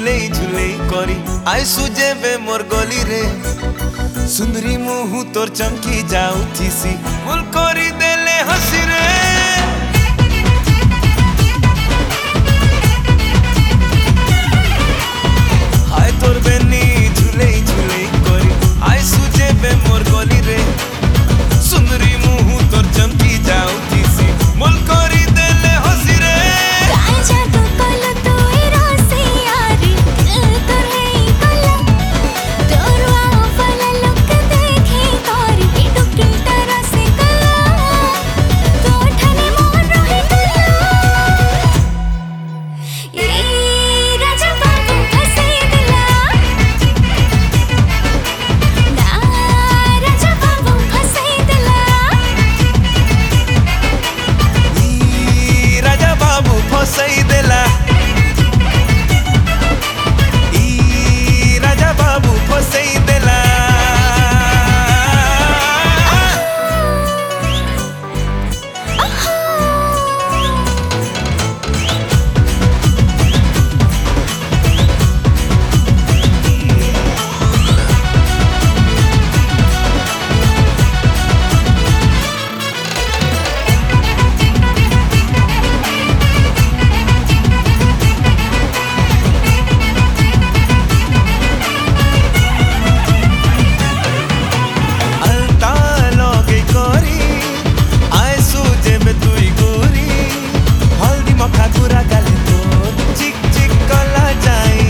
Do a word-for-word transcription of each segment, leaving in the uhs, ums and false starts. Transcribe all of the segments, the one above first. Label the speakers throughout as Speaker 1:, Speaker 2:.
Speaker 1: झुलेई झुलेई करी आइसु जेबे मोर गली रे सुंदरी मुहु तोर चमकी जाउथिसी फुल करी देले हसी रे हाय तोर बेनी झुलेई झुलेई करी आइसु जेबे मोर गली रे सुंदरी मुहु तोर चमकी जाउथिसी फुल करी देले हसी रे
Speaker 2: राजा तो कल तो रोसे यारी तोर है कल तोरवा वाला लोक देखे तोर बिडुकी तरह से कला तो ठने मोर रहे कला ए राजा बाबू फसे दिला ना राजा बाबू फसे दिला
Speaker 1: ई राजा बाबू फसई देला ई राजा बाबू फसई देला अलता लगे करी आइसु जेबे तुई गोरी हल्दी मखा गुरा गाले तो चिक चिक कला जाई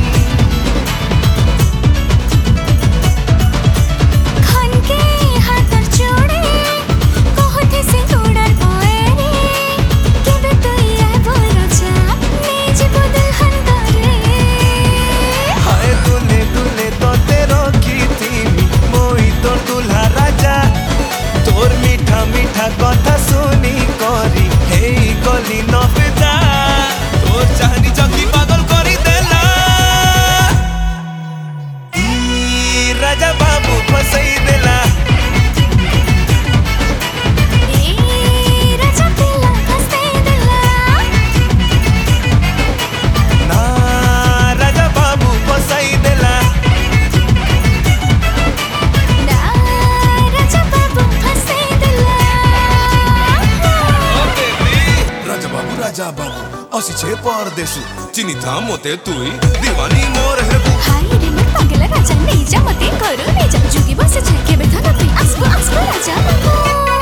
Speaker 2: खन के हाथर चोड़े कोहते से तोड़र बोएरे केबे तो ये बोलो जा निज बदल हंदरे
Speaker 1: हाय दुले दुले तो तेरो की थी मोई तोर दुल्हा राजा तोर मीठा मीठा कथा सुनी करी हे गली न फिदा तोर चाहनी जगी पागल करी देला ई राजा बाबू फसई देला
Speaker 2: ए राजा पिला फसे दिला
Speaker 1: ना राजा बाबू फसई देला
Speaker 2: ना राजा बाबू फसे दिला
Speaker 1: राजा बाबू राजा बाबू असिछे परदेशु चिनिता मोते तुई दीवानी मोर हेबु
Speaker 2: हाय रे मैं पागल राजा नहीं जा मते करू रे जा जुगी बस छके बेथा ना तू आसको आसको राजा बाबू